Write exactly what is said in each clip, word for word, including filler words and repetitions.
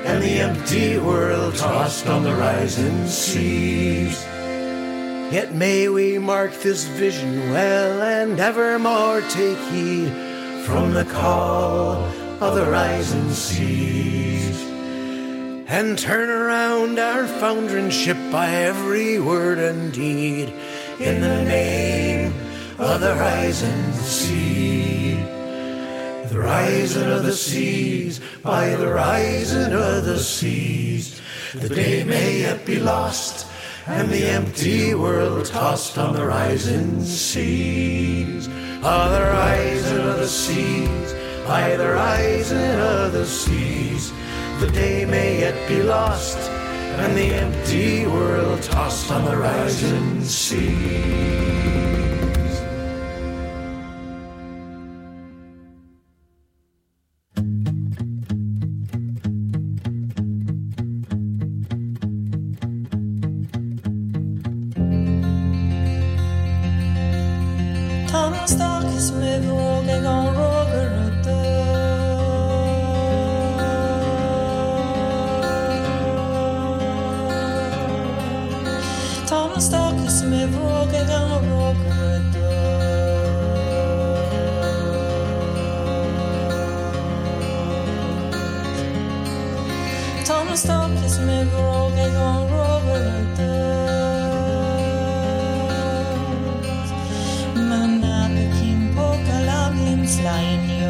and the empty world tossed on the rising seas. Yet may we mark this vision well, and evermore take heed from the call of the rising seas, and turn around our foundering ship by every word and deed in the name of the rising sea. The rising of the seas, by the rising of the seas, the day may yet be lost, and the empty world tossed on the rising seas. Ah, the rising of the seas, by the rising of the seas, the day may yet be lost, and the empty world tossed on the rising seas. Stakes med vågen om råger och död. Ta en stakes med vågen om råger och död. Ta en stakes med vågen om råger och död. Line you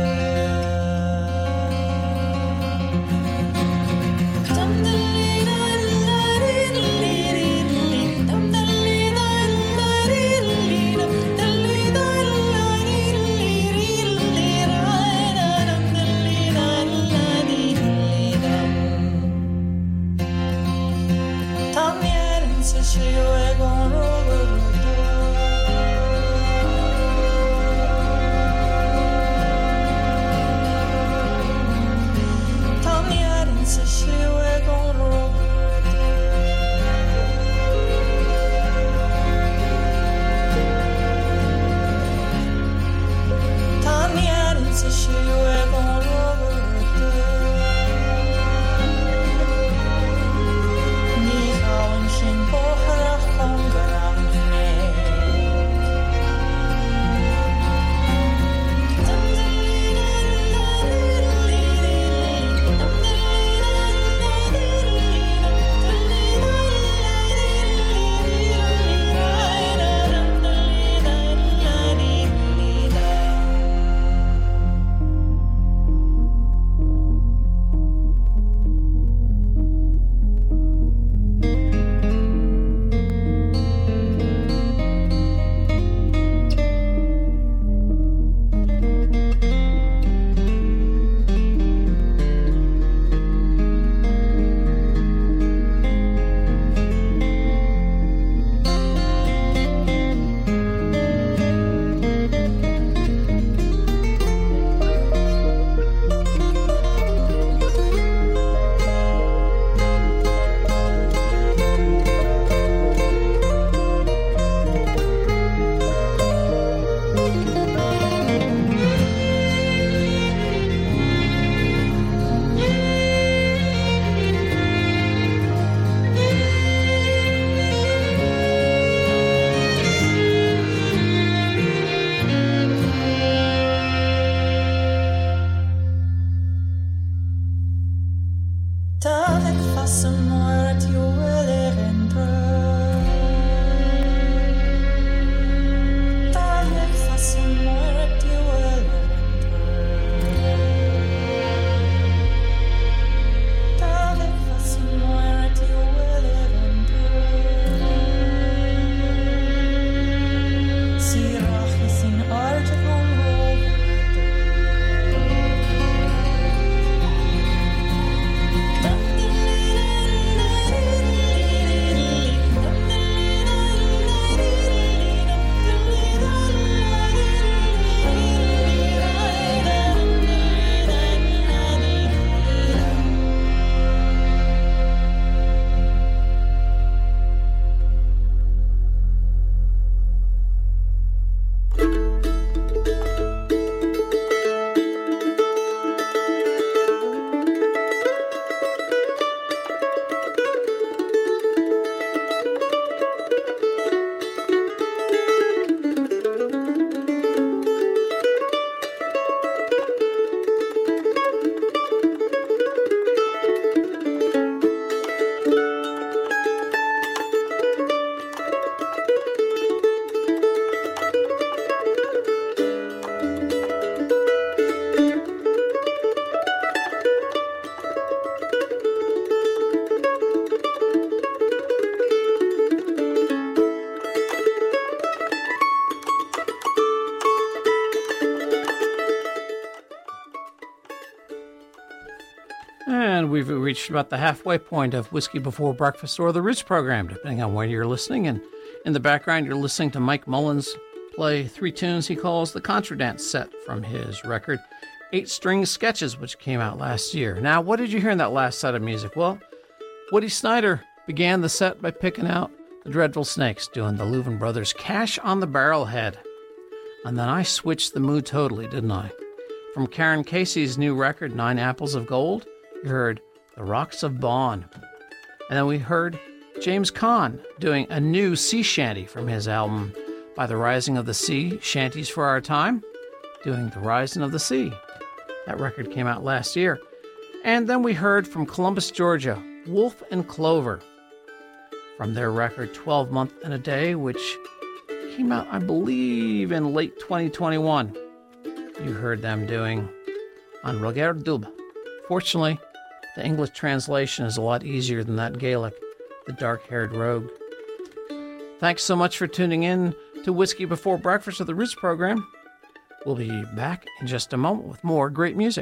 And we've reached about the halfway point of Whiskey Before Breakfast or the Roots program, depending on where you're listening. And in the background, you're listening to Mike Mullins play three tunes he calls the Contradance set from his record, Eight String Sketches, which came out last year. Now, what did you hear in that last set of music? Well, Woody Snyder began the set by picking out the Dreadful Snakes, doing the Louvin Brothers' Cash on the Barrelhead. And then I switched the mood totally, didn't I? From Karen Casey's new record, Nine Apples of Gold, you heard The Rocks of Bawn. And then we heard James Caan doing a new sea shanty from his album By the Rising of the Sea, Shanties for Our Time, doing The Rising of the Sea. That record came out last year. And then we heard from Columbus, Georgia, Wolf and Clover, from their record twelve month and a Day, which came out, I believe, in late twenty twenty-one. You heard them doing On Roger Dub. Fortunately, the English translation is a lot easier than that Gaelic, The Dark-Haired Rogue. Thanks so much for tuning in to Whiskey Before Breakfast of the Roots program. We'll be back in just a moment with more great music.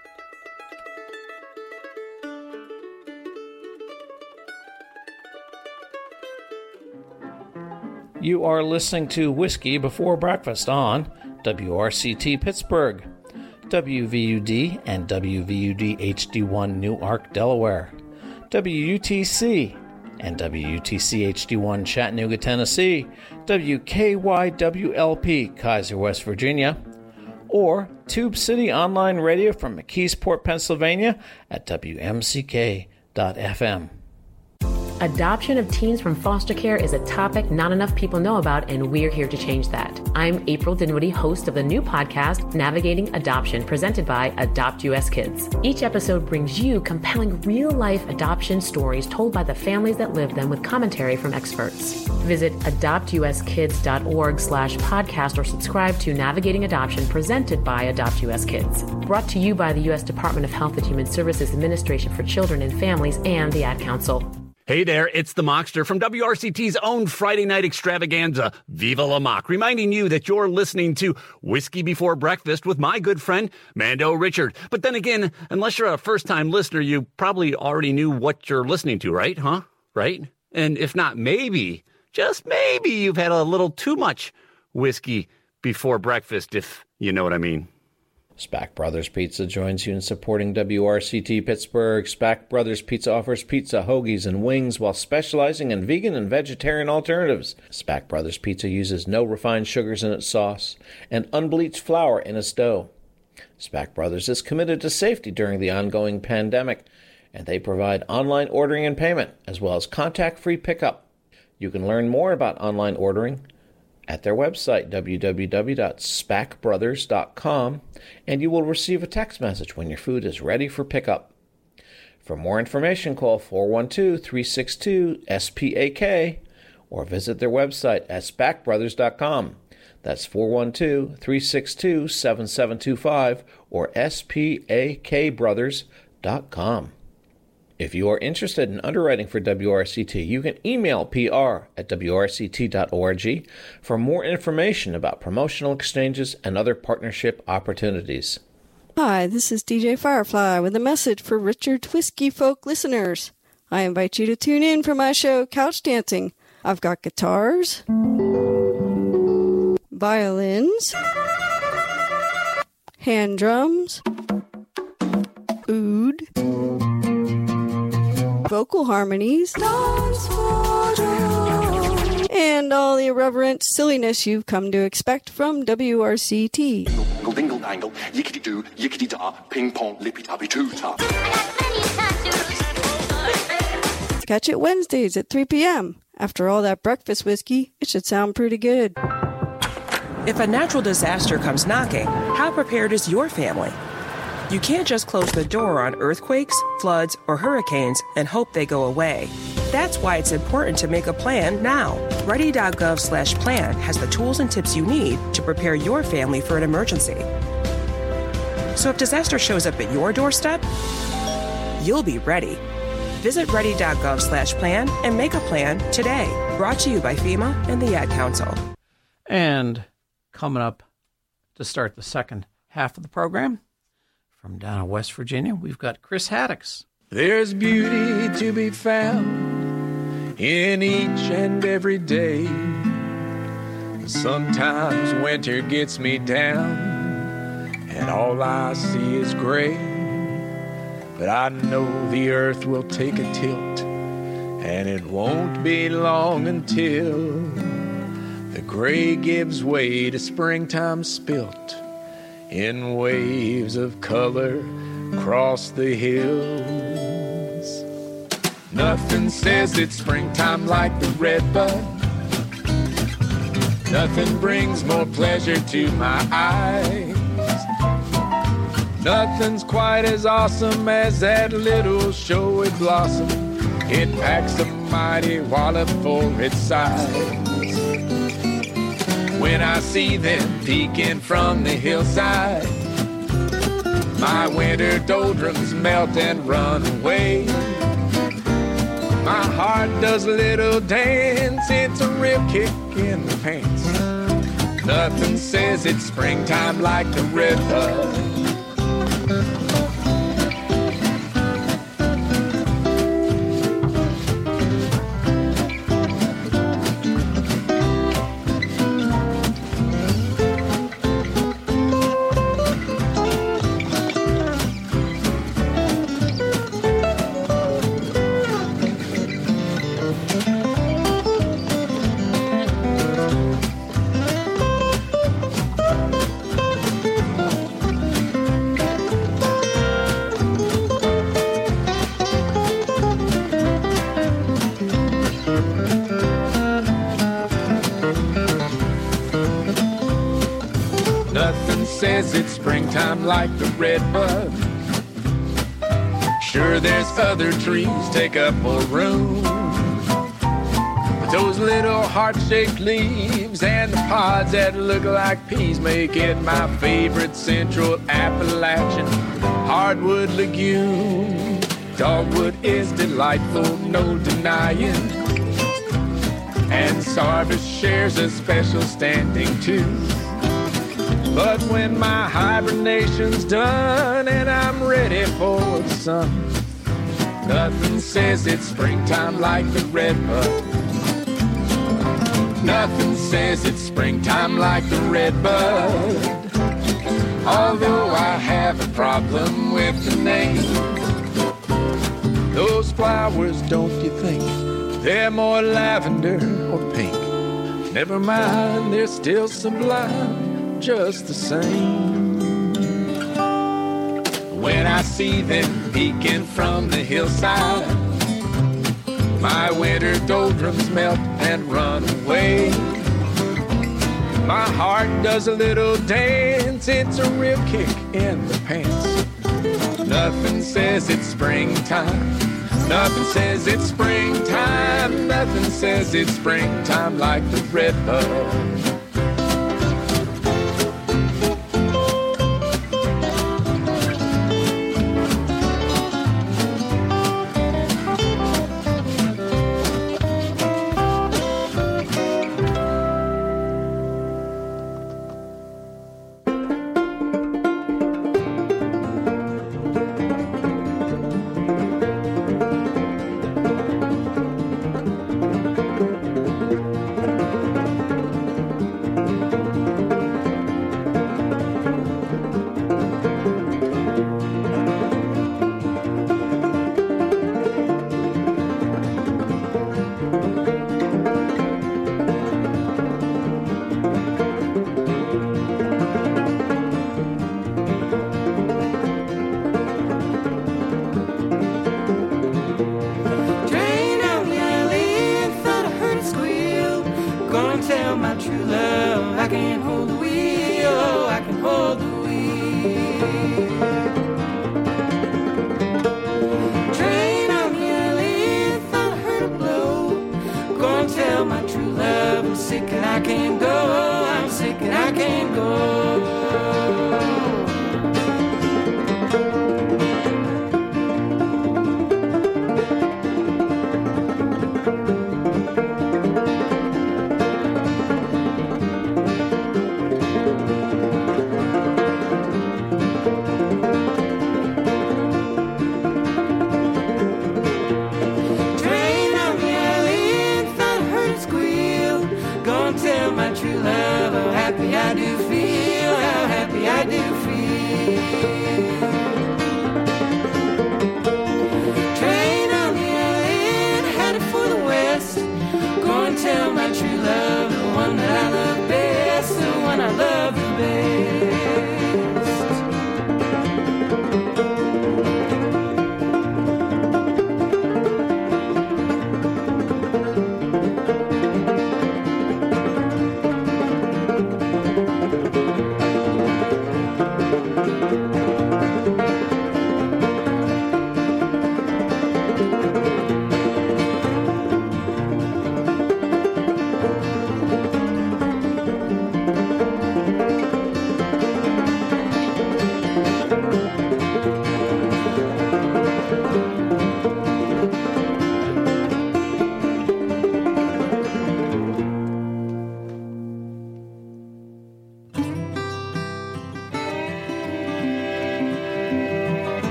You are listening to Whiskey Before Breakfast on W R C T Pittsburgh, W V U D and W V U D H D one Newark, Delaware, W U T C and W U T C H D one Chattanooga, Tennessee, W K Y W L P Kaiser, West Virginia, or Tube City Online Radio from McKeesport, Pennsylvania at W M C K dot F M. Adoption of teens from foster care is a topic not enough people know about, and we're here to change that. I'm April Dinwiddie, host of the new podcast, Navigating Adoption, presented by Adopt U S Kids. Each episode brings you compelling real-life adoption stories told by the families that live them with commentary from experts. Visit adopt u s kids dot org slash podcast or subscribe to Navigating Adoption, presented by Adopt U S Kids. Brought to you by the U S Department of Health and Human Services Administration for Children and Families and the Ad Council. Hey there, it's the Mockster from W R C T's own Friday night extravaganza, Viva La Mock, reminding you that you're listening to Whiskey Before Breakfast with my good friend, Mando Richard. But then again, unless you're a first-time listener, you probably already knew what you're listening to, right? Huh? Right? And if not, maybe, just maybe you've had a little too much whiskey before breakfast, if you know what I mean. Spack Brothers Pizza joins you in supporting W R C T Pittsburgh. Spack Brothers Pizza offers pizza, hoagies, and wings while specializing in vegan and vegetarian alternatives. Spack Brothers Pizza uses no refined sugars in its sauce and unbleached flour in its dough. Spack Brothers is committed to safety during the ongoing pandemic, and they provide online ordering and payment, as well as contact-free pickup. You can learn more about online ordering at their website, w w w dot spack brothers dot com, and you will receive a text message when your food is ready for pickup. For more information, call four one two, three six two, S P A K or visit their website at spack brothers dot com. That's four one two, three six two, seven seven two five or S P A K brothers dot com. If you are interested in underwriting for W R C T, you can email P R at W R C T dot org for more information about promotional exchanges and other partnership opportunities. Hi, this is D J Firefly with a message for Richard Whiskey Folk listeners. I invite you to tune in for my show, Couch Dancing. I've got guitars, violins, hand drums, oud, vocal harmonies, and all the irreverent silliness you've come to expect from W R C T. Dingle, dingle, dangle, yickety doo, yickety da, ping pong, lippy tappy too ta. Catch it Wednesdays at three p.m. After all that breakfast whiskey, it should sound pretty good. If a natural disaster comes knocking, how prepared is your family? You can't just close the door on earthquakes, floods, or hurricanes and hope they go away. That's why it's important to make a plan now. Ready dot gov slash plan has the tools and tips you need to prepare your family for an emergency. So if disaster shows up at your doorstep, you'll be ready. Visit ready dot gov slash plan and make a plan today. Brought to you by FEMA and the Ad Council. And coming up to start the second half of the program, from down in West Virginia, we've got Chris Haddix. There's beauty to be found in each and every day. Sometimes winter gets me down and all I see is gray. But I know the earth will take a tilt, and it won't be long until the gray gives way to springtime spilt in waves of color across the hills. Nothing says it's springtime like the red bud. Nothing brings more pleasure to my eyes. Nothing's quite as awesome as that little showy blossom. It packs a mighty wallop for its size. When I see them peeking from the hillside, my winter doldrums melt and run away. My heart does a little dance, it's a real kick in the pants. Nothing says it's springtime like the red bud. Says it's springtime like the red bud. Sure, there's other trees take up more room, but those little heart-shaped leaves and the pods that look like peas make it my favorite Central Appalachian hardwood legume. Dogwood is delightful, no denying, and Sarvis shares a special standing too. But when my hibernation's done and I'm ready for the sun, nothing says it's springtime like the red bud. Nothing says it's springtime like the red bud. Although I have a problem with the name, those flowers, don't you think they're more lavender or pink? Never mind, they're still sublime just the same. When I see them peeking from the hillside, my winter doldrums melt and run away. My heart does a little dance, it's a real kick in the pants. Nothing says it's springtime, nothing says it's springtime, nothing says it's springtime like the red bud.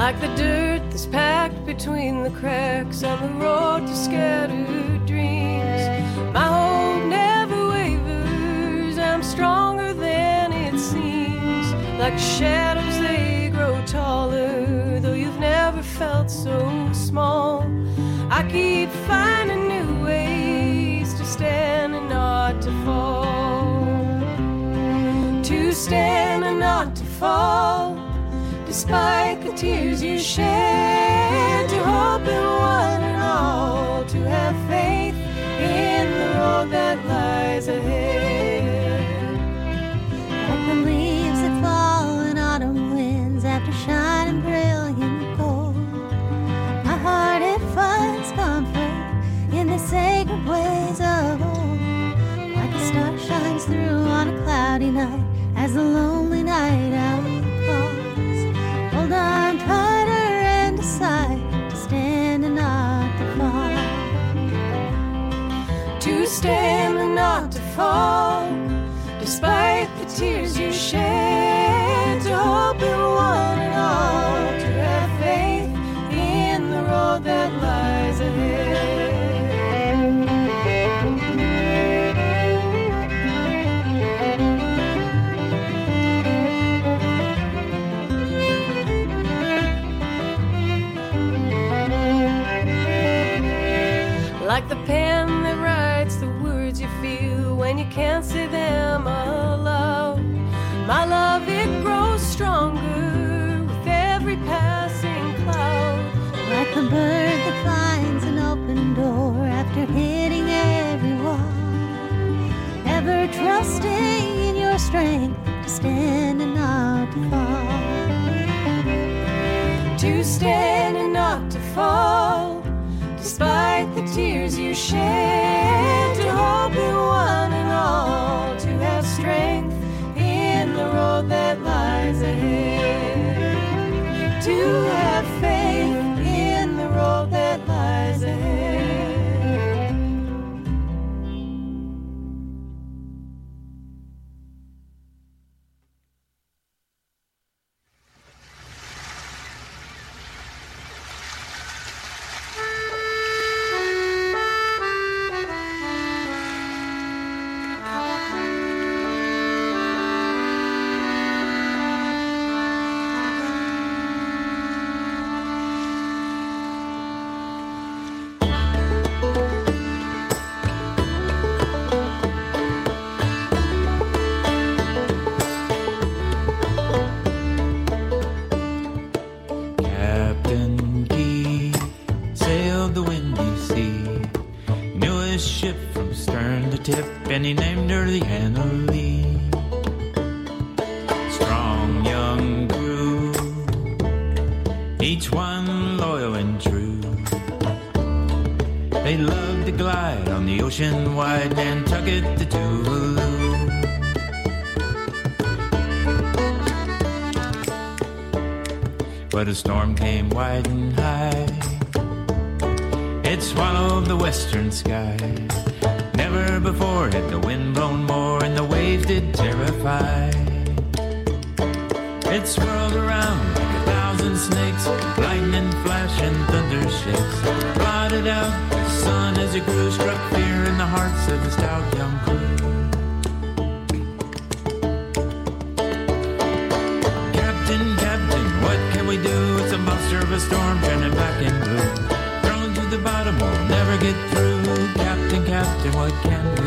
like the dirt that's packed between the cracks on the road to scattered dreams. My hope never wavers, I'm stronger than it seems. Like shadows they grow taller, though you've never felt so small. I keep finding new ways to stand and not to fall. To stand and not to fall, despite the tears you shed. To hope in one and all, to have faith in the road that lies ahead. Like the leaves that fall in autumn winds after shining brilliant gold, my heart it finds comfort in the sacred ways of old. Like a star shines through on a cloudy night as the lonely night owl calls. Hold on tighter and decide to stand and not to fall. To stand and not to fall, despite the tears you shed. To hope in one and all, to have faith in the road that lies ahead. Like the pen that writes the words you feel when you can't say them aloud. My love, it grows stronger with every passing cloud. Like the bird that finds an open door after hitting every wall. Ever trusting in your strength to stand and not to fall. To stand and not to fall, despite the tears you shed. To hope in one and all, to have strength in the road that lies ahead. To have faith in the road that lies ahead. And he named her the Annalee. Strong young crew, each one loyal and true. They loved to glide on the ocean wide, Nantucket to Tuvalu. But a storm came wide and high, it swallowed the western sky. Never before had the wind blown more, and the waves did terrify. It swirled around like a thousand snakes, lightning flash and thunder shakes. Blotted out the sun as it grew, struck fear in the hearts of the stout young crew. Captain, Captain, what can we do? It's a monster of a storm turning black and blue. Thrown to the bottom, we'll never get through. Captain, Captain, what can we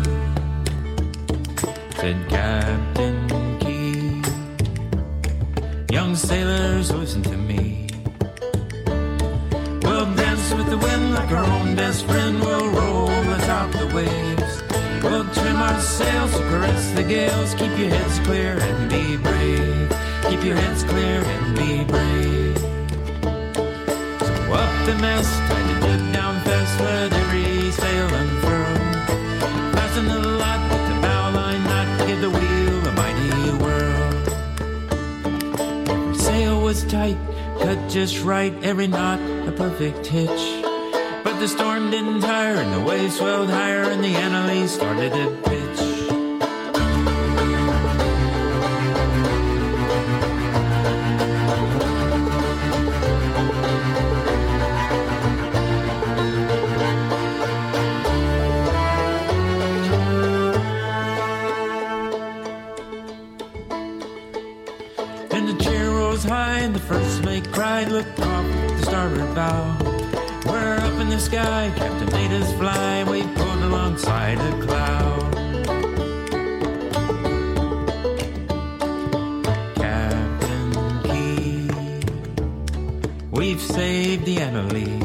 do? Said Captain Key. Young sailors, listen to me. We'll dance with the wind like our own best friend. We'll roll atop the waves. We'll trim our sails to caress the gales. Keep your heads clear and be brave. Keep your heads clear and be brave. So up the mast, tie the jib down fast, let every sail unfurl. Fasten the lot with the bow line knot, give the wheel a mighty whirl. Every sail was tight, cut just right, every knot a perfect hitch. But the storm didn't tire, and the waves swelled higher, and the Annalee started to pitch. line, the first mate cried, look off the starboard bow. We're up in the sky, Captain made us fly, we pulled alongside a cloud. Captain Key, we've saved the Annalee.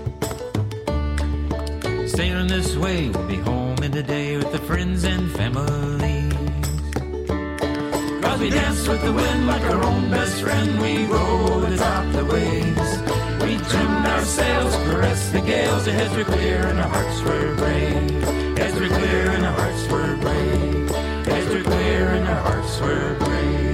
Sailing this way, we'll be home in a day with the friends and families. Cause we danced with the wind like our own best friend. We rode atop the waves. We trimmed our sails, caressed the gales. Our heads were clear and our hearts were brave. Heads were clear and our hearts were brave. Heads were clear and our hearts were brave.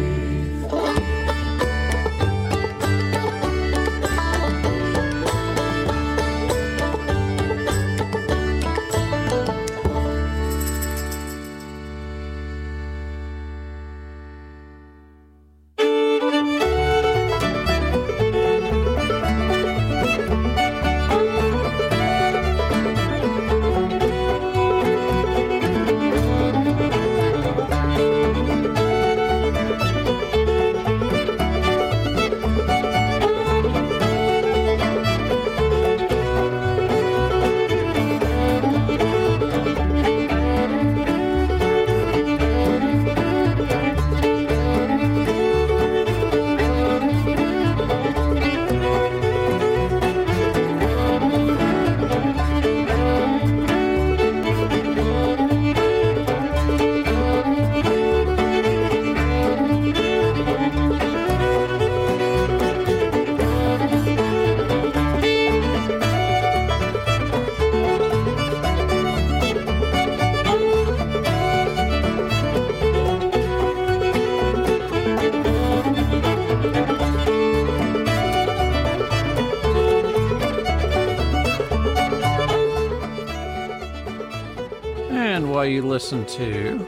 You listen to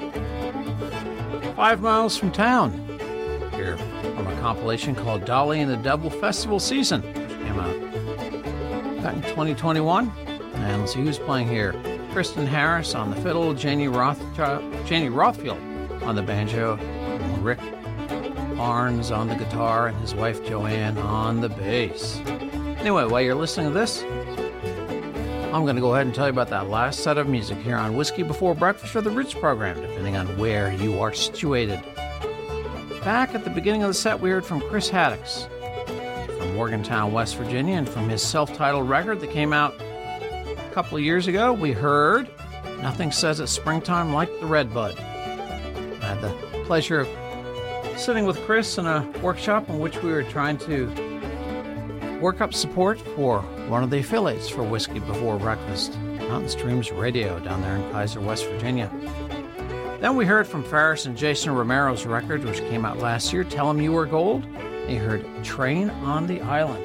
Five Miles from Town here from a compilation called Dolly and the Devil Festival Season, which came out back in twenty twenty-one. And let's see who's playing here. Kristen Harris on the fiddle, Janie, Rothchild, Janie Rothfield on the banjo, and Rick Barnes on the guitar, and his wife Joanne on the bass. Anyway, while you're listening to this, I'm going to go ahead and tell you about that last set of music here on Whiskey Before Breakfast or the Roots program, depending on where you are situated. Back at the beginning of the set, we heard from Chris Haddix from Morgantown, West Virginia, and from his self-titled record that came out a couple of years ago, we heard Nothing Says It's Springtime Like the Redbud. I had the pleasure of sitting with Chris in a workshop in which we were trying to work up support for one of the affiliates for Whiskey Before Breakfast, Mountain Streams Radio, down there in Kaiser, West Virginia. Then we heard from Farris and Jason Romero's record, which came out last year, Tell 'Em You Were Gold. And you heard Train on the Island.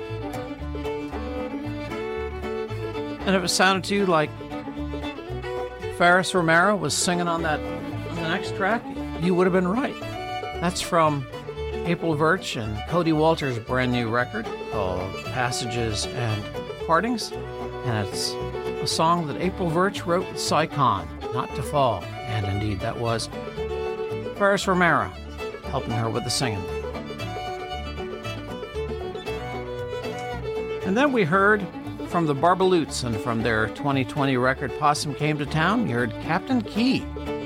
And if it sounded to you like Farris Romero was singing on that on the next track, you would have been right. That's from April Virch and Cody Walters' brand new record called Passages and Partings, and it's a song that April Virch wrote with Sycon, Not to Fall, and indeed that was Farris Romero helping her with the singing. And then we heard from the Barbaloots, and from their twenty twenty record Possum Came to Town, you heard Captain Key.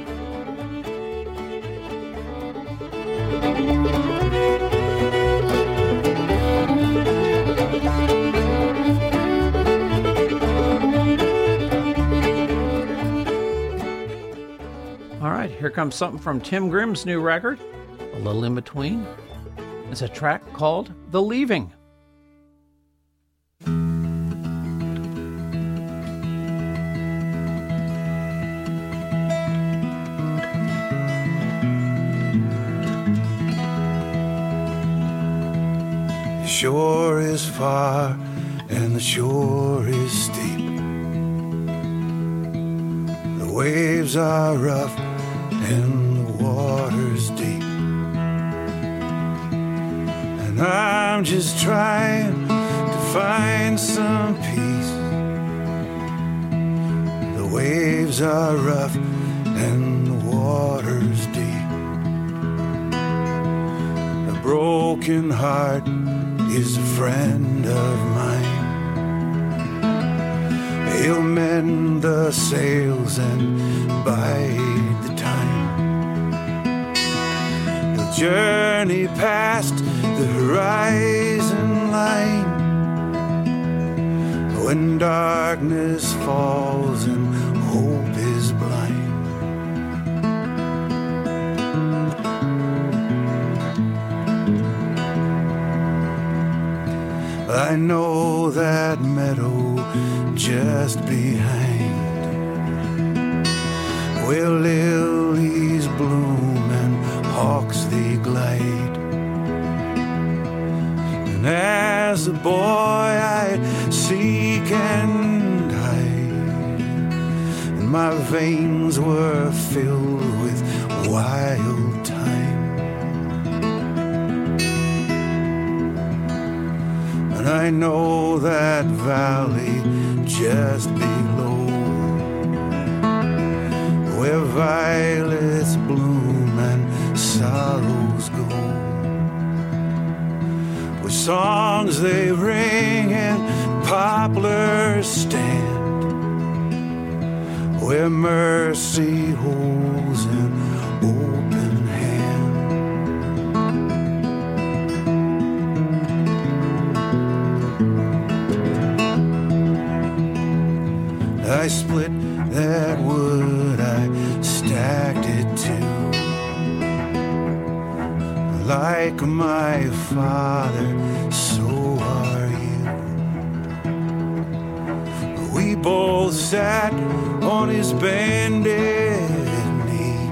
Here comes something from Tim Grimm's new record, A Little In Between. It's a track called The Leaving. The shore is far and the shore is steep. The waves are rough and the water's deep, and I'm just trying to find some peace. The waves are rough and the water's deep. A broken broken heart is a friend of mine. He'll mend the sails and bide the time. He'll journey past the horizon line when darkness falls and hope is blind. I know that meadow just behind, where lilies bloom and hawks they glide. And as a boy I'd seek and hide, and my veins were filled with wild time. And I know that valley just below, where violets bloom and sorrows go, where songs they ring and poplars stand, where mercy holds an open hand. I split that wood, I stacked it too, like my father, so are you. We both sat on his bended knee,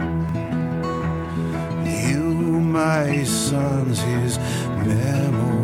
you, my sons, his memory.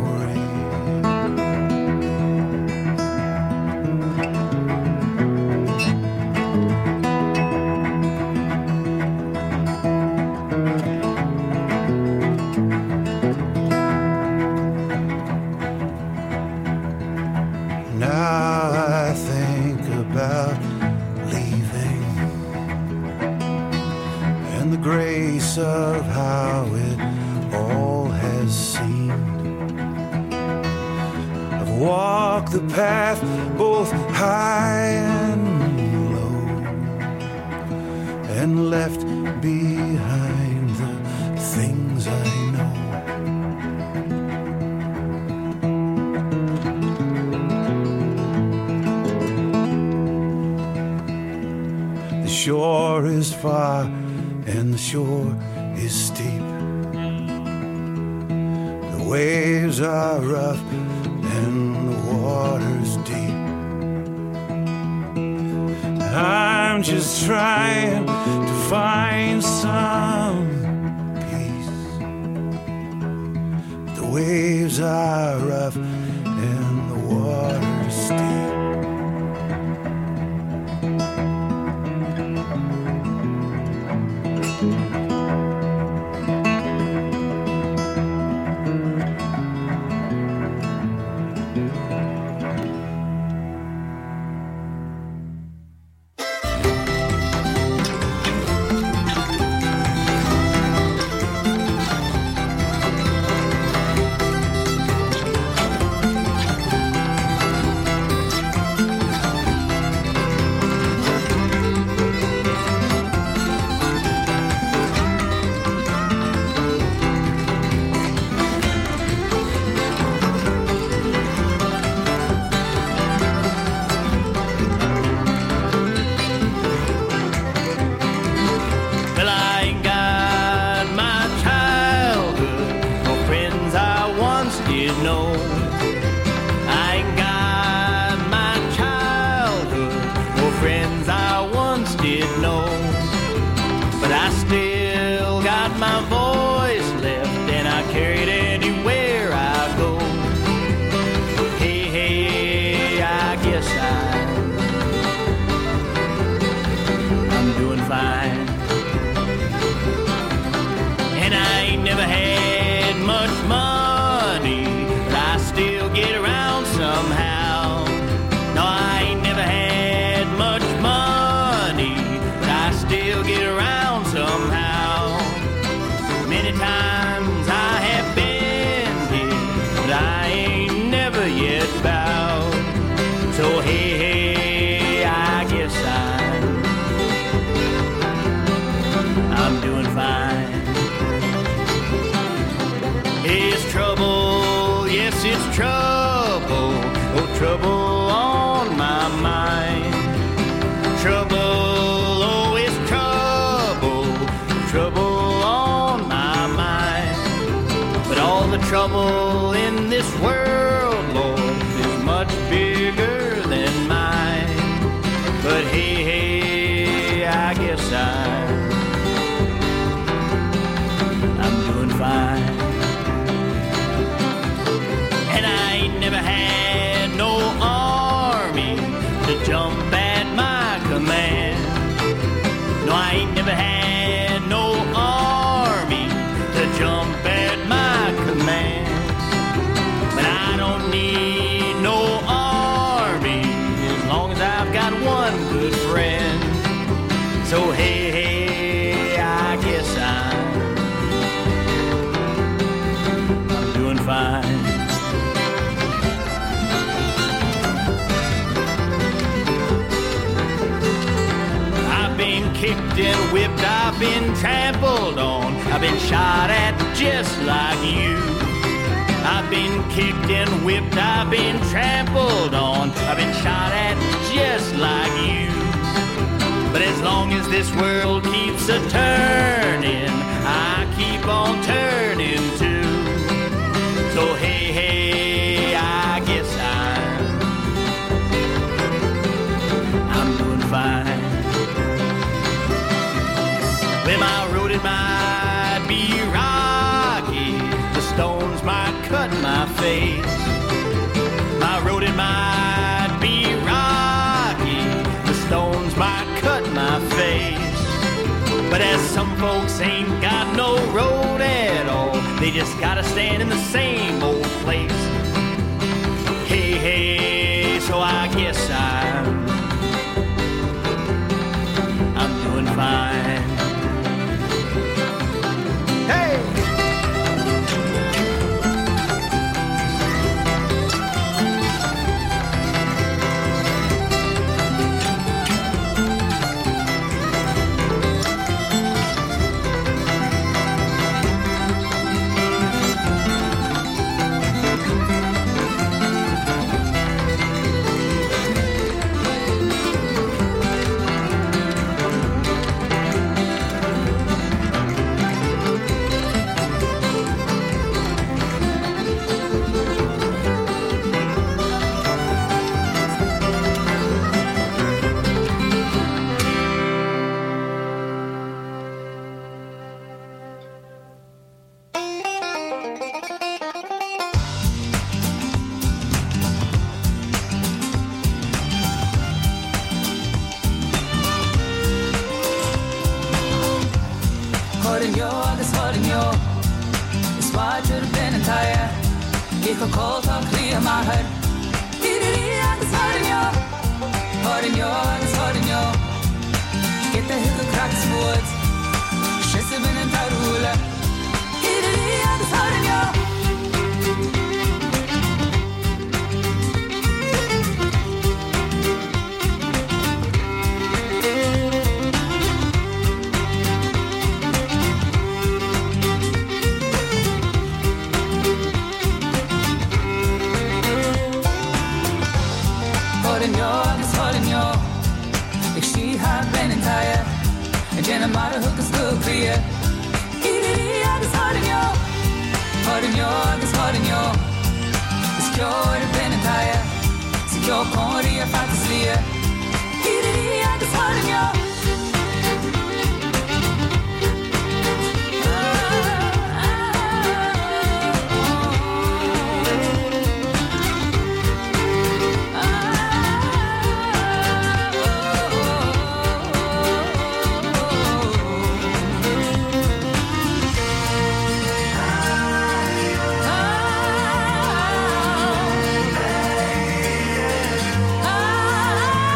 Of how it all has seemed. I've walked the path both high and low, and left behind the things I know. The shore is far and the shore is steep. The waves are rough and the water's deep. I'm just trying to find some peace. The waves are rough and the water's steep. Many times I have been I'm doing fine. It's trouble, yes, it's trouble. Oh, trouble on my mind. Trouble, oh, it's trouble. Trouble on my mind. But all the trouble in this world, Lord, is much bigger than mine. But hey, hey, I guess I, I'm doing fine. And I ain't never had no army to jump at my command. No, I ain't never had no army to jump at my command. But I don't need no army as long as I've got one good friend. So hey, hey, I guess I'm, I'm doing fine. I've been kicked and whipped, I've been trampled on, I've been shot at just like you. I've been kicked and whipped, I've been trampled on, I've been shot at just like you. But as long as this world keeps a turning, I keep on turning too. So hey, hey, I guess I'm, I'm doing fine. Well, my road it might be rocky, the stones might cut my face. My road it might be rocky, the stones might cut my face. But as some folks ain't got no road at all, they just gotta stand in the same old place. Hey, hey, so I guess I'm, I'm doing fine. Hey! Holding you, August holding you. It's why I should have been entire. If a cold talk clear my head. August holding you. Holding you, August holding you. Get the hill cracks woods. She's been in Tarula. August holding you. En maar de hoek is goed weer. Iedereen is holding you, holding you, is holding you. Secure the pen and tire, secure corner your fantasy. Iedereen is holding you. Ah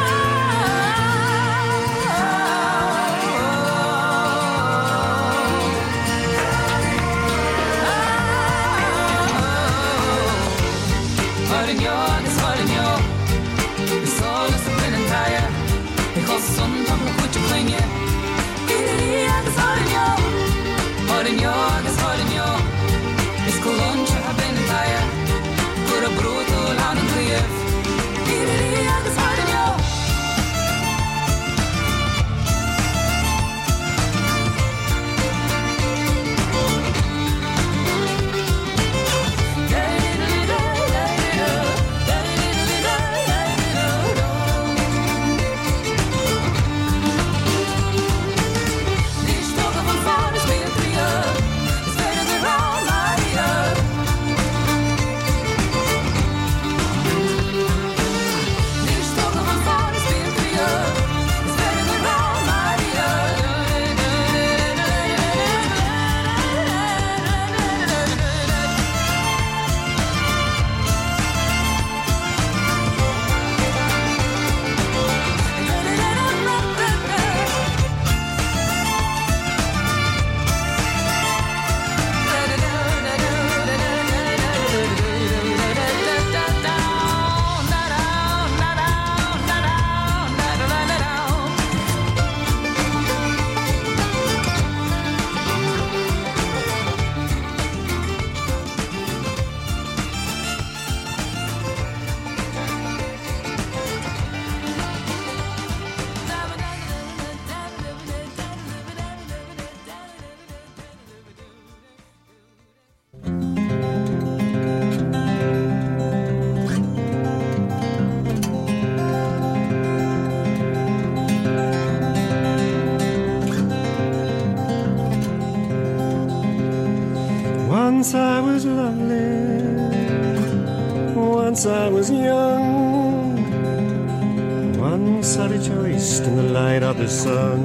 Once I was lovely, once I was young, once I rejoiced in the light of the sun.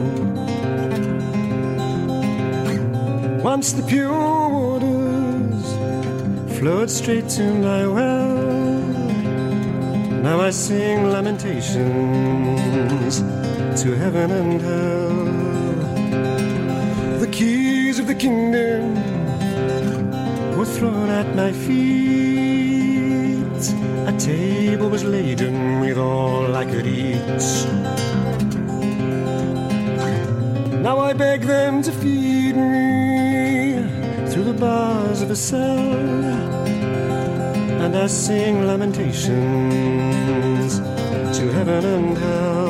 Once the pure waters flowed straight to my well. Now I sing lamentations to heaven and hell. The keys of the kingdom were thrown at my feet. A table was laden with all I could eat. Now I beg them to feed me through the bars of a cell, and I sing lamentations to heaven and hell.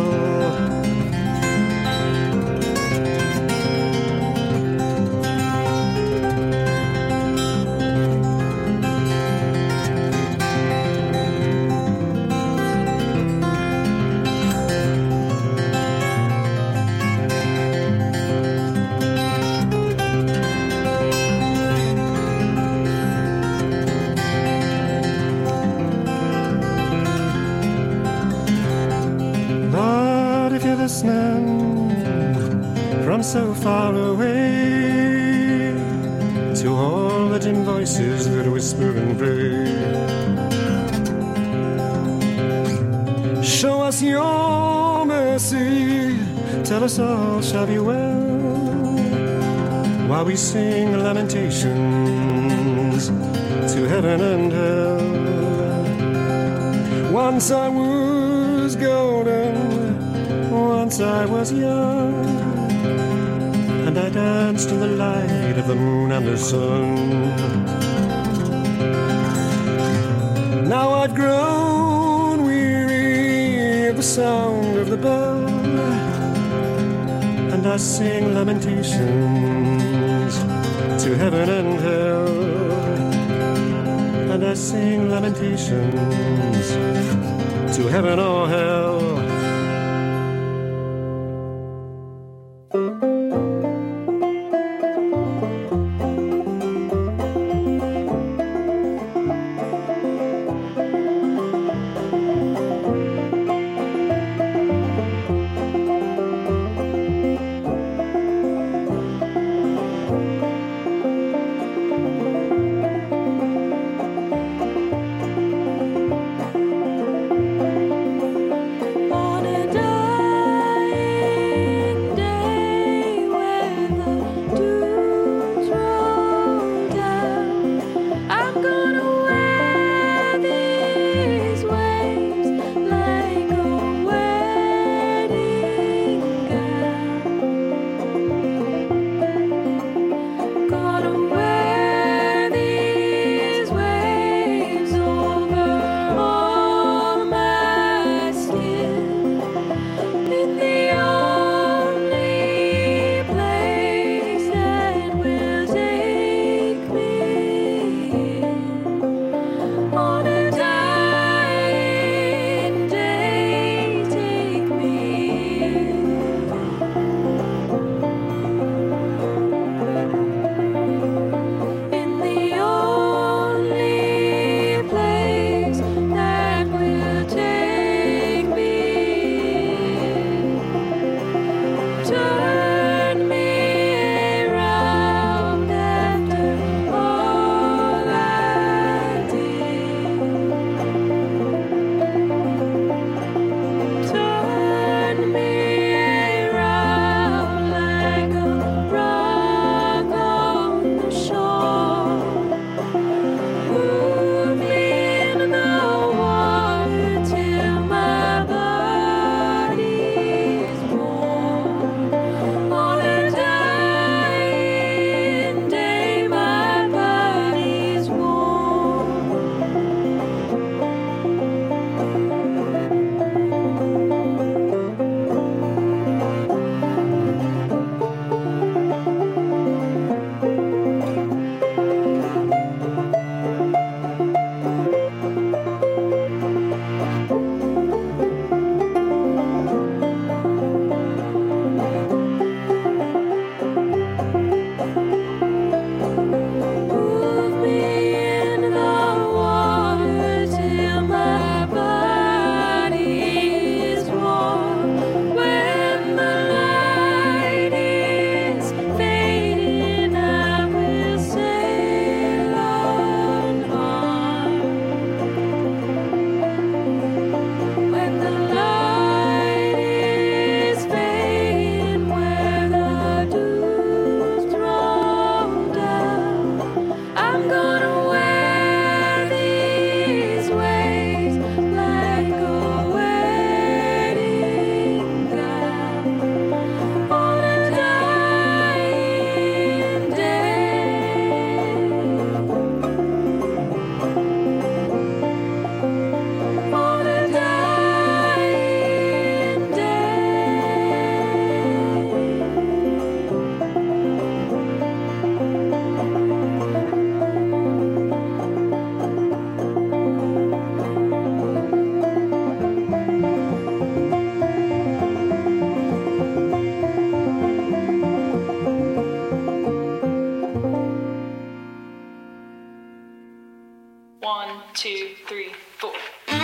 From so far away to all the dim voices that whisper and pray, show us your mercy, tell us all shall be well, while we sing lamentations to heaven and hell. Once I was golden, once I was young, and I danced in the light of the moon and the sun. Now I've grown weary of the sound of the bell, and I sing lamentations to heaven and hell. And I sing lamentations to heaven or hell. two, three, four.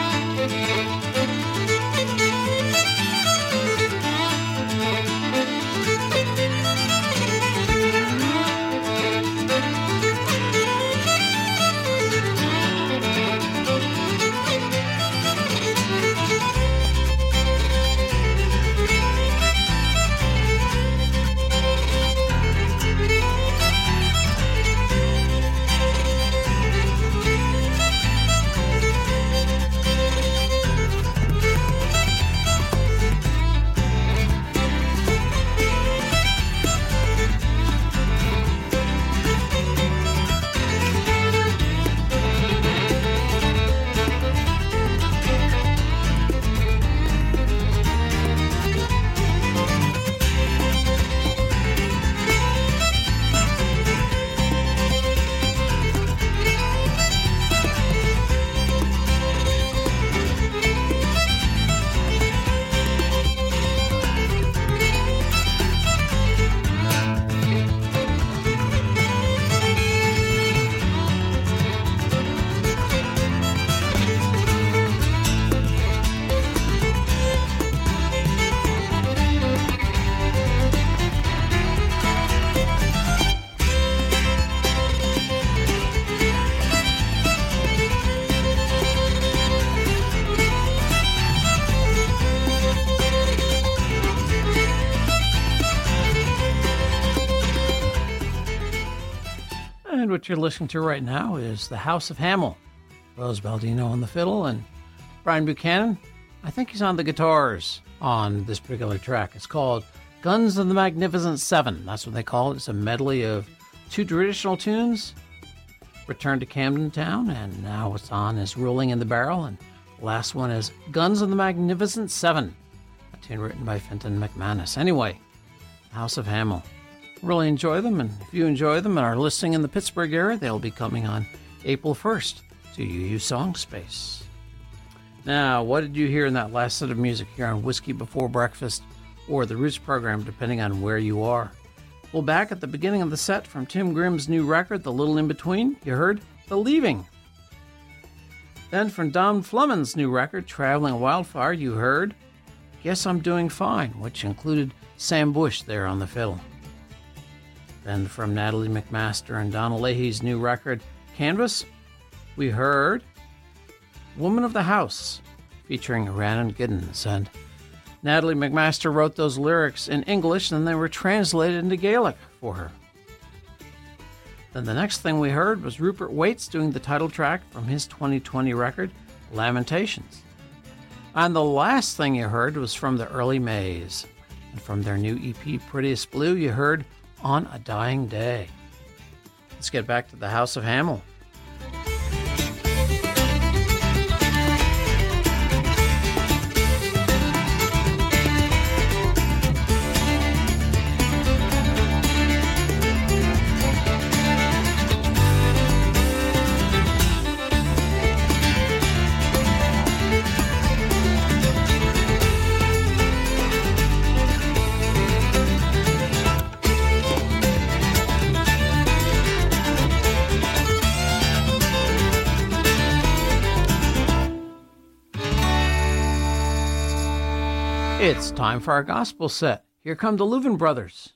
And what you're listening to right now is The House of Hamel. Rose Baldino on the fiddle and Brian Buchanan, I think he's on the guitars on this particular track. It's called Guns of the Magnificent Seven. That's what they call it. It's a medley of two traditional tunes, Return to Camden Town, and now what's on is Rolling in the Barrel, and the last one is Guns of the Magnificent Seven, a tune written by Fenton McManus. Anyway, House of Hamel. Really enjoy them, and if you enjoy them and are listening in the Pittsburgh area, they'll be coming on April first to U U Song Space. Now, what did you hear in that last set of music here on Whiskey Before Breakfast or the Roots program, depending on where you are? Well, back at the beginning of the set from Tim Grimm's new record, The Little In Between, you heard The Leaving. Then from Don Fleming's new record, Traveling Wildfire, you heard Guess I'm Doing Fine, which included Sam Bush there on the fiddle. Then from Natalie McMaster and Donna Leahy's new record, Canvas, we heard Woman of the House, featuring Rhiannon Giddens. And Natalie McMaster wrote those lyrics in English, and they were translated into Gaelic for her. Then the next thing we heard was Rupert Waits doing the title track from his twenty twenty record, Lamentations. And the last thing you heard was from the Early Mays. And from their new E P, Prettiest Blue, you heard On a Dying Day. Let's get back to the House of Hamel. It's time for our gospel set. Here come the Louvin Brothers.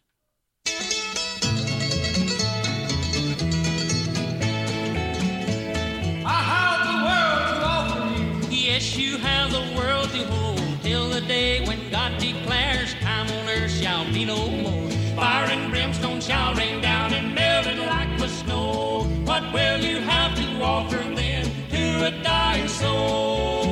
I have the world to offer you. Yes, you have the world to hold till the day when God declares time on earth shall be no more. Fire and brimstone shall rain down and melt it like the snow. What will you have to offer then to a dying soul?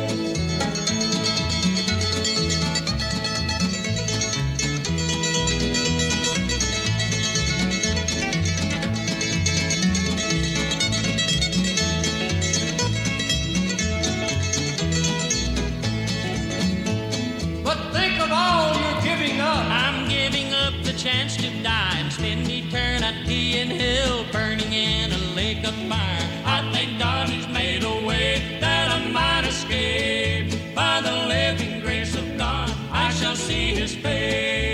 I'm giving up the chance to die and spend eternity in hell, burning in a lake of fire. I thank God He's made a way that I might escape. By the living grace of God, I shall see His face.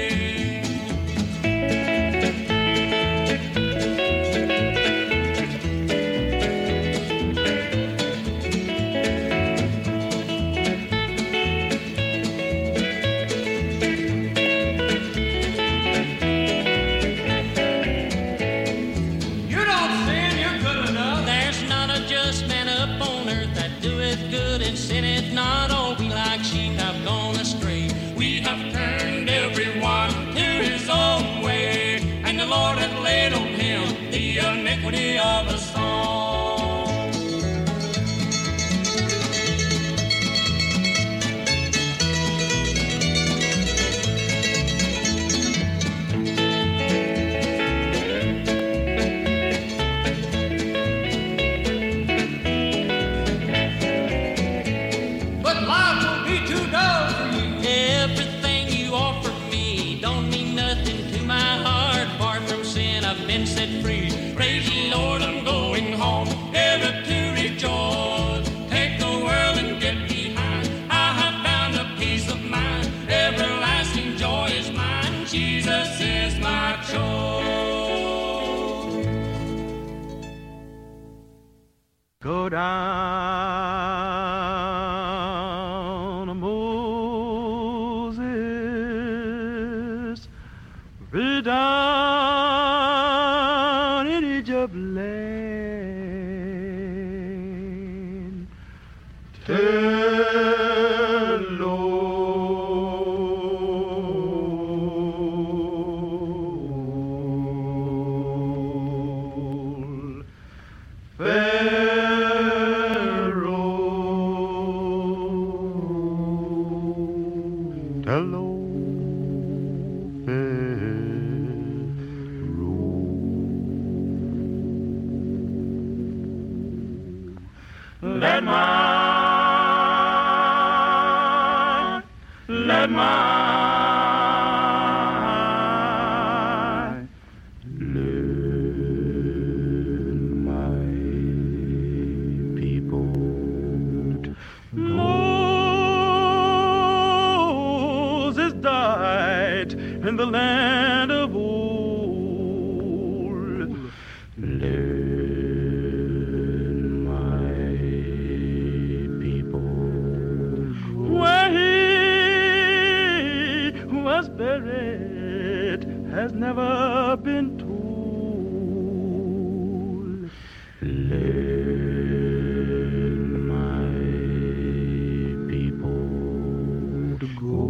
the iniquity of a song. But life will be too dull for you. Everything you offer me don't mean nothing to my heart. Far from sin, I've been set free. Praise the Lord, I'm going home, ever to rejoice. Take the world and get behind. I have found a peace of mind. Everlasting joy is mine. Jesus is my choice. Go down, Moses, be down in Egypt land. Tell Lord, Pharaoh, tell Lord, Pharaoh, let my, let my, let my people Moses died in the land of old. Let my people where he was buried has never been told. Let my people go,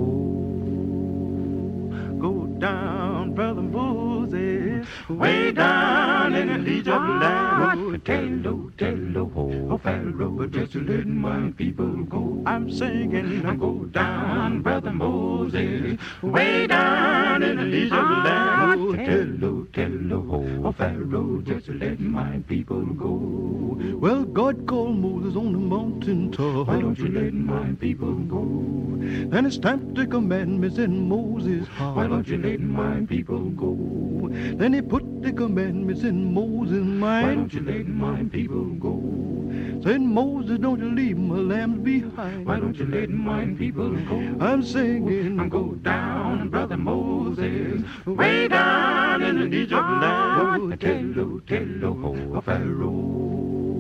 go down, brother Moses, way down in the Egypt land. Tell, tell, oh Pharaoh, just let my people go. I'm singing, go down, brother Moses, way down in the Egypt land. Tell, tell, oh Pharaoh, just let my people go. Well, God called Moses on the mountain top. Why don't you let my people go? Then he stamped the commandments in Moses' heart. Why don't you let my people go? Then he put the commandments in Moses' mind. Why don't you let my people go? Said Moses, don't you leave my lambs behind. Why don't you let my people go? I'm singing, go down, brother Moses, way down in the Egypt land. Tell, tell, oh Pharaoh,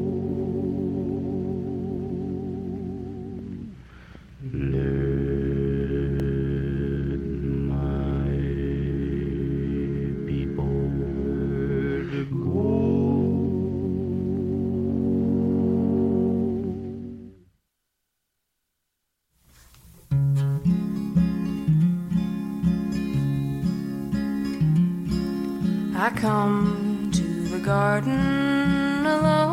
let my people go. I come to the garden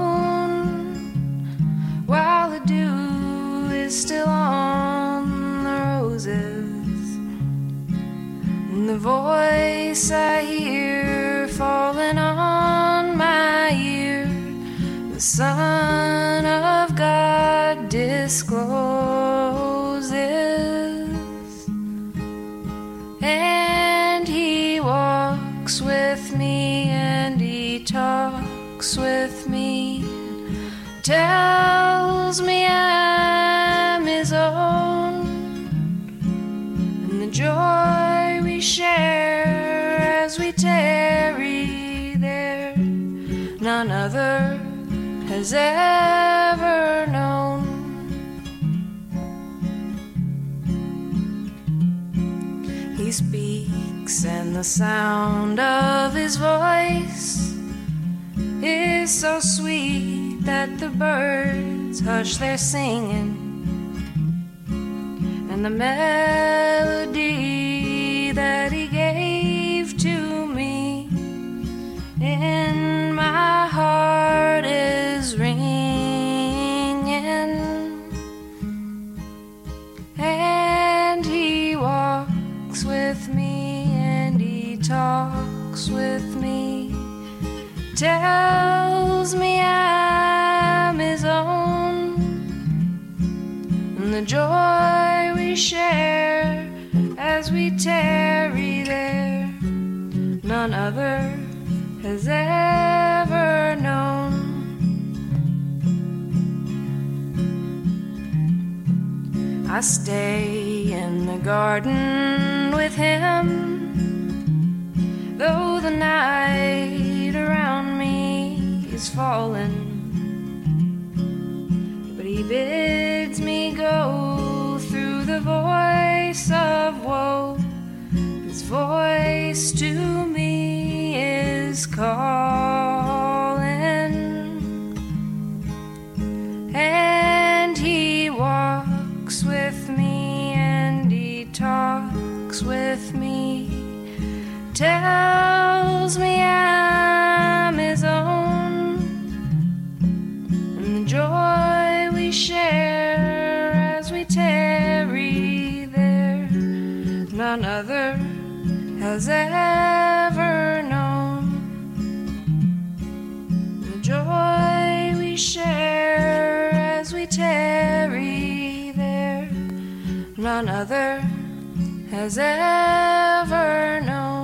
alone while the dew is still on the roses, and the voice I hear falling on my ear, the Son of God discloses, and he walks with me and he talks with me, tells me I'm his own, and the joy we share as we tarry there, none other has ever known. He speaks and the sound of his voice is so sweet that the birds hush their singing, and the melody that he gave to me in tells me I'm his own, and the joy we share as we tarry there, none other has ever known. I stay in the garden with him, though the night around me is falling, but he bids me go through the voice of woe. His voice to me is calling, and he walks with me and he talks with me, tells me I'm his own, and the joy we share as we tarry there, none other has ever known. The joy we share as we tarry there, none other has ever known.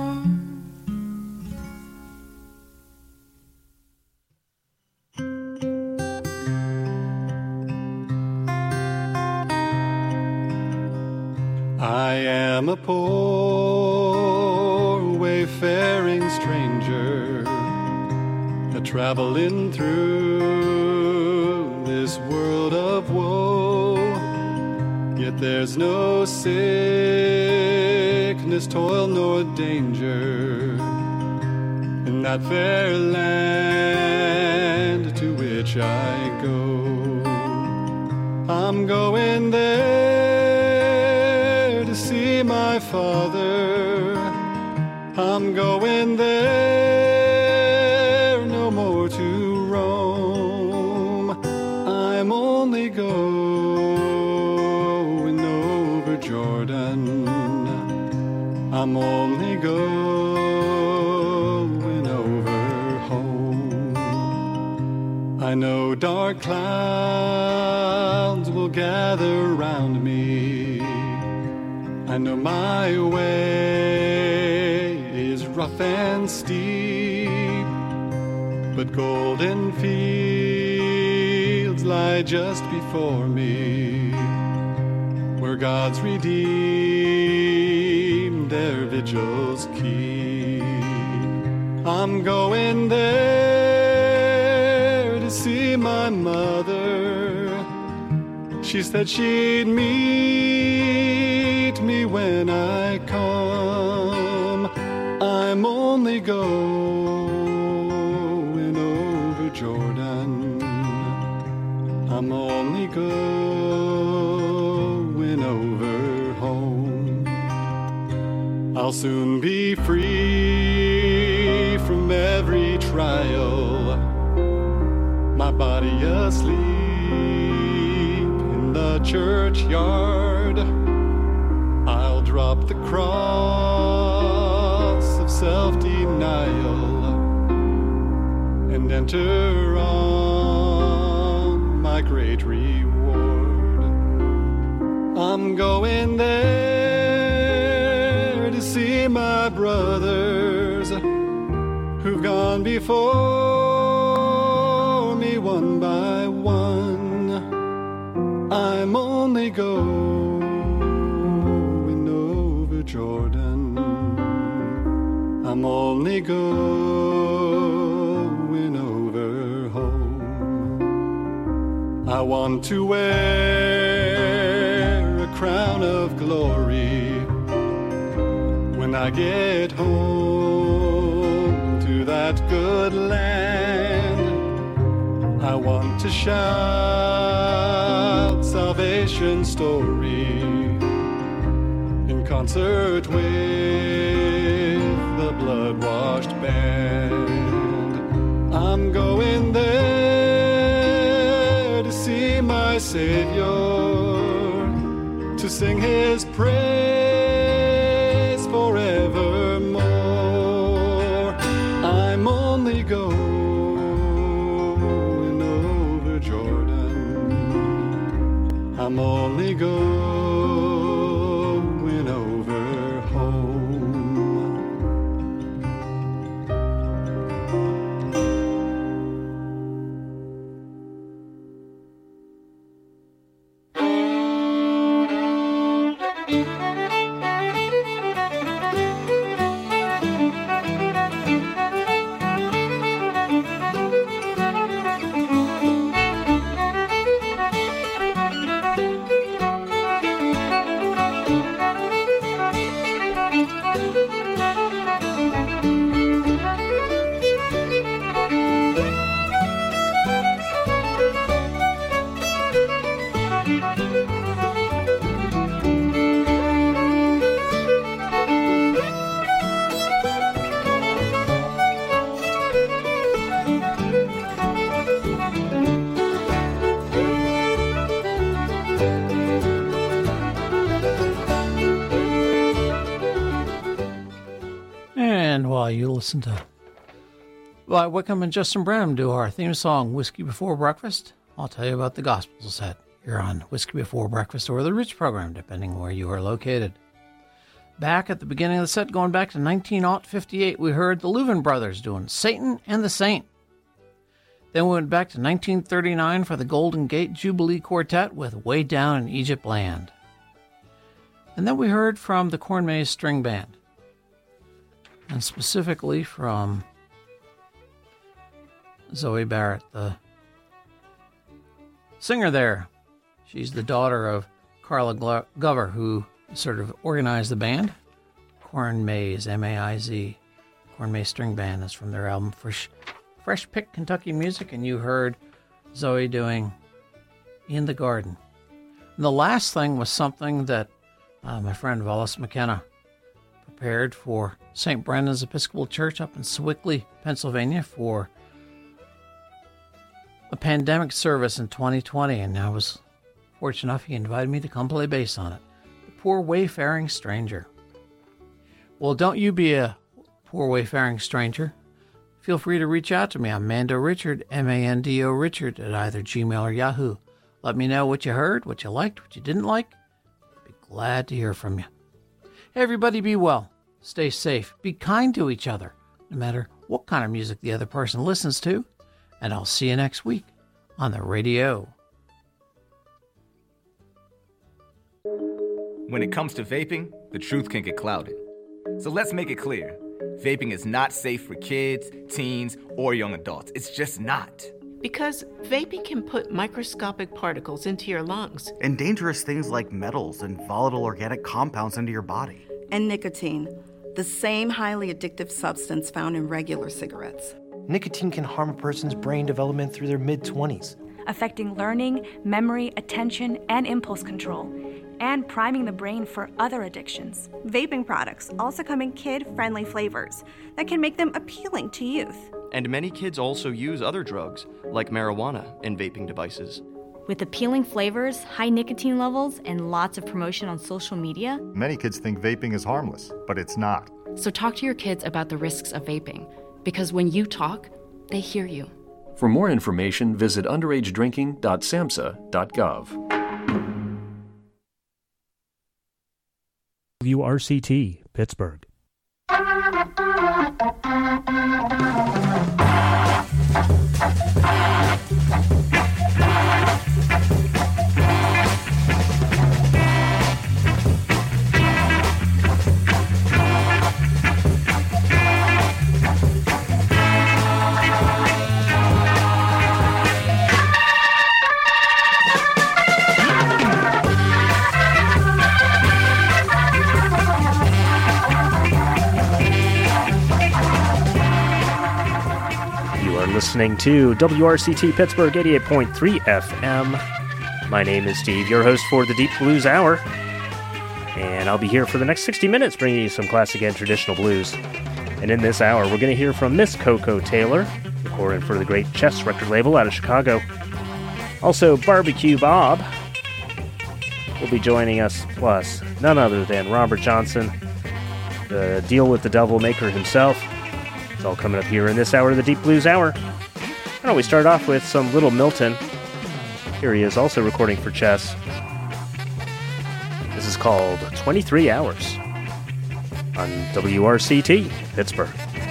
I am a poor wayfaring stranger, a traveling through this world of woe. Yet there's no sickness, toil, nor danger in that fair land to which I go. I'm going there to see my Father. I'm going there no more to roam. I'm only going over Jordan. I'm only going over home. I know dark clouds will gather round me. I know my way is rough and steep, but golden fields lie just before me, where God's redeemed their vigils keep. I'm going there to see my mother. She said she'd meet me when I come. I'm only going over Jordan. I'm only going over home. I'll soon be free from every trial, my body asleep in the churchyard. I'll drop the cross of self-denial and enter on my great reward. I'm going there to see my brothers who've gone before me one by one. I'm only going over Jordan. I'm only going over home. I want to wear a crown of glory when I get home to that good land. I want to shout salvation story in concert with the blood-washed band. I'm going there to see my Savior, to sing his praise forevermore. I'm only going I'm only going over home. You listen to Wyatt Wickham and Justin Brenham do our theme song, Whiskey Before Breakfast. I'll tell you about the gospel set here on Whiskey Before Breakfast or the Rich program, depending where you are located. Back at the beginning of the set, going back to nineteen fifty-eight, we heard the Louvin Brothers doing Satan and the Saint. Then we went back to nineteen thirty-nine for the Golden Gate Jubilee Quartet with Way Down in Egypt Land. And then we heard from the Corn Maze String Band, and specifically from Zoe Barrett, the singer there. She's the daughter of Carla Glover, who sort of organized the band. Corn Maze, M A I Z. Corn Maze String Band is from their album Fresh, Fresh Pick Kentucky Music, and you heard Zoe doing In the Garden. And the last thing was something that uh, my friend Wallace McKenna prepared for Saint Brendan's Episcopal Church up in Sewickley, Pennsylvania for a pandemic service in twenty twenty, and I was fortunate enough he invited me to come play bass on it. The Poor Wayfaring Stranger. Well, don't you be a poor wayfaring stranger. Feel free to reach out to me. I'm Mando Richard, M A N D O Richard, at either Gmail or Yahoo. Let me know what you heard, what you liked, what you didn't like. I'd be glad to hear from you. Hey, everybody, be well. Stay safe. Be kind to each other, no matter what kind of music the other person listens to. And I'll see you next week on the radio. When it comes to vaping, the truth can get clouded. So let's make it clear. Vaping is not safe for kids, teens, or young adults. It's just not. Because vaping can put microscopic particles into your lungs. And dangerous things like metals and volatile organic compounds into your body. And nicotine, the same highly addictive substance found in regular cigarettes. Nicotine can harm a person's brain development through their mid-twenties. Affecting learning, memory, attention, and impulse control, and priming the brain for other addictions. Vaping products also come in kid-friendly flavors that can make them appealing to youth. And many kids also use other drugs, like marijuana, in vaping devices. With appealing flavors, high nicotine levels, and lots of promotion on social media, many kids think vaping is harmless, but it's not. So talk to your kids about the risks of vaping, because when you talk, they hear you. For more information, visit underage drinking dot samhsa dot gov. W R C T, Pittsburgh. Listening to W R C T Pittsburgh eighty-eight point three F M. My name is Steve, your host for the Deep Blues Hour, and I'll be here for the next sixty minutes bringing you some classic and traditional blues. And in this hour, we're going to hear from Miss Coco Taylor, recording for the Great Chess record label out of Chicago. Also, Barbecue Bob will be joining us, plus none other than Robert Johnson, the Deal with the Devil maker himself. It's all coming up here in this hour of the Deep Blues Hour. Why don't we start off with some Little Milton. Here he is, also recording for Chess. called twenty-three hours on W R C T, Pittsburgh.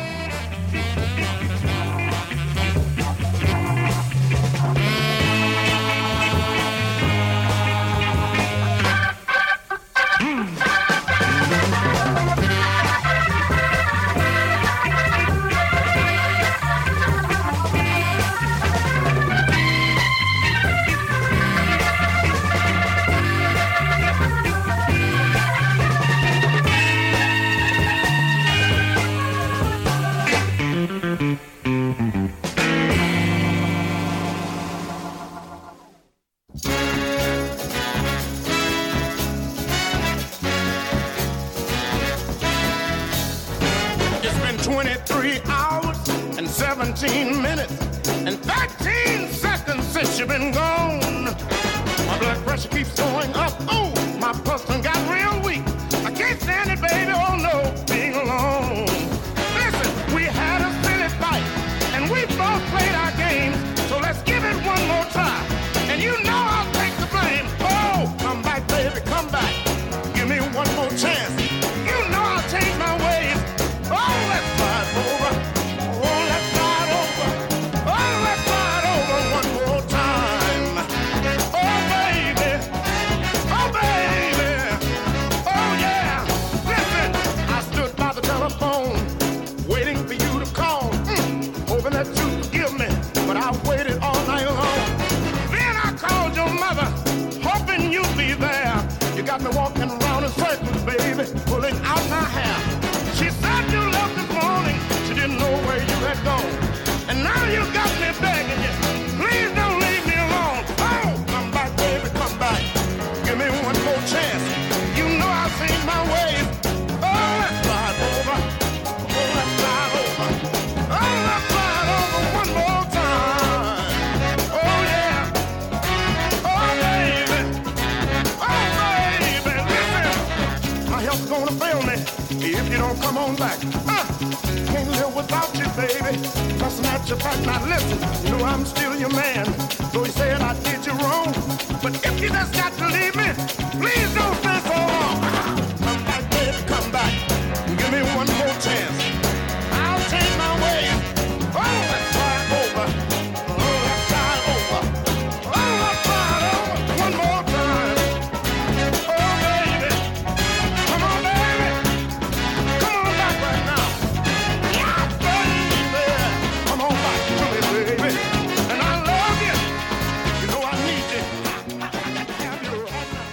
twenty-three hours and seventeen minutes and thirteen seconds since you've been gone. My blood pressure keeps going up. Oh, my pulse done got real weak. I can't stand it, baby. Oh no, being alone. Listen, we had a silly fight and we both played our game. So let's give it one more try. And you know I'll take the blame. Oh, come back, baby, come back. Give me one more chance. You know I'll change my ways. Oh, let's start over. Oh, let's start over. Oh, let's start over one more time. Oh, baby. Oh, baby. Oh, yeah. Listen, I stood by the telephone waiting for you to call. Mm, hoping that you'd forgive me, but I waited all night long. Then I called your mother, hoping you'd be there. You got me walking around in circles, baby, pulling out my hair. She said you left this morning, she didn't know where you had gone. And now you got me begging you, please don't leave me alone. Oh, come back, baby, come back. Give me one more chance. You know I've seen my ways. Oh, let's start over. Oh, let's start over. Oh, let's start over one more time. Oh, yeah. Oh, baby. Oh, baby, listen. My health's gonna fail me if you don't come on back. Uh, can't live without you, baby. Busting at your back. Now listen, you know I'm still your man. Though you said I did you wrong. But if you just got to leave me, please don't stay so long. Come back, baby, come back. Give me one more chance. I'll change my ways. Oh, let's start over. Oh, let's start over. Oh, let's start over one more time. Oh, baby. Come on, baby. Come on back right now. Yeah, baby. Come on back to me, baby. And I love you. You know I need you. I got to have you right now.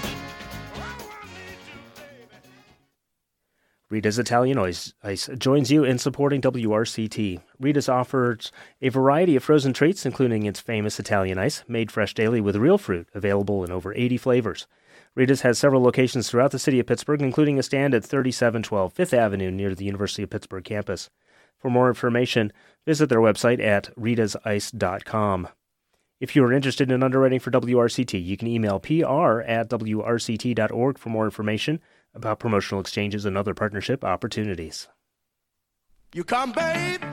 Rita's Italian Ice, Ice joins you in supporting W R C T. Rita's offers a variety of frozen treats, including its famous Italian Ice, made fresh daily with real fruit, available in over eighty flavors. Rita's has several locations throughout the city of Pittsburgh, including a stand at thirty-seven twelve Fifth Avenue near the University of Pittsburgh campus. For more information, visit their website at ritas ice dot com. If you are interested in underwriting for W R C T, you can email P R at W R C T dot org for more information about promotional exchanges and other partnership opportunities. You come, babe.